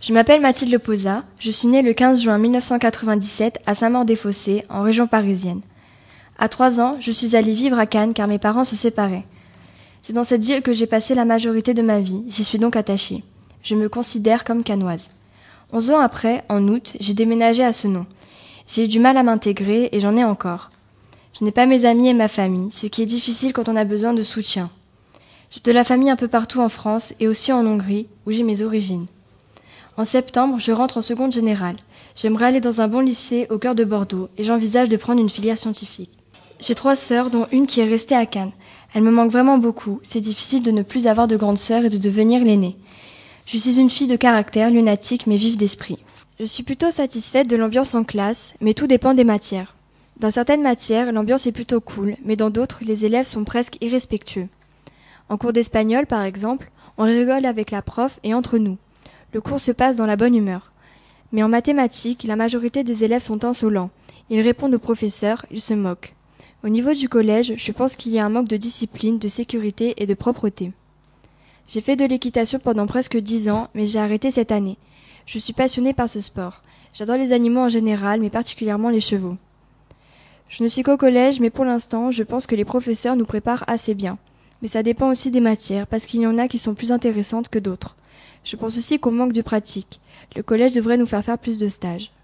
Je m'appelle Mathilde Leposa, je suis née le 15 juin 1997 à Saint-Maur-des-Fossés, en région parisienne. À 3 ans, je suis allée vivre à Cannes car mes parents se séparaient. C'est dans cette ville que j'ai passé la majorité de ma vie, j'y suis donc attachée. Je me considère comme cannoise. 11 ans après, en août, j'ai déménagé à Senon. J'ai eu du mal à m'intégrer et j'en ai encore. Je n'ai pas mes amis et ma famille, ce qui est difficile quand on a besoin de soutien. J'ai de la famille un peu partout en France et aussi en Hongrie, où j'ai mes origines. En septembre, je rentre en seconde générale. J'aimerais aller dans un bon lycée au cœur de Bordeaux et j'envisage de prendre une filière scientifique. J'ai 3 sœurs, dont une qui est restée à Cannes. Elle me manque vraiment beaucoup. C'est difficile de ne plus avoir de grande sœur et de devenir l'aînée. Je suis une fille de caractère, lunatique mais vive d'esprit. Je suis plutôt satisfaite de l'ambiance en classe, mais tout dépend des matières. Dans certaines matières, l'ambiance est plutôt cool, mais dans d'autres, les élèves sont presque irrespectueux. En cours d'espagnol, par exemple, on rigole avec la prof et entre nous. Le cours se passe dans la bonne humeur. Mais en mathématiques, la majorité des élèves sont insolents. Ils répondent aux professeurs, ils se moquent. Au niveau du collège, je pense qu'il y a un manque de discipline, de sécurité et de propreté. J'ai fait de l'équitation pendant presque 10 ans, mais j'ai arrêté cette année. Je suis passionnée par ce sport. J'adore les animaux en général, mais particulièrement les chevaux. Je ne suis qu'au collège, mais pour l'instant, je pense que les professeurs nous préparent assez bien. Mais ça dépend aussi des matières, parce qu'il y en a qui sont plus intéressantes que d'autres. Je pense aussi qu'on manque de pratique. Le collège devrait nous faire plus de stages.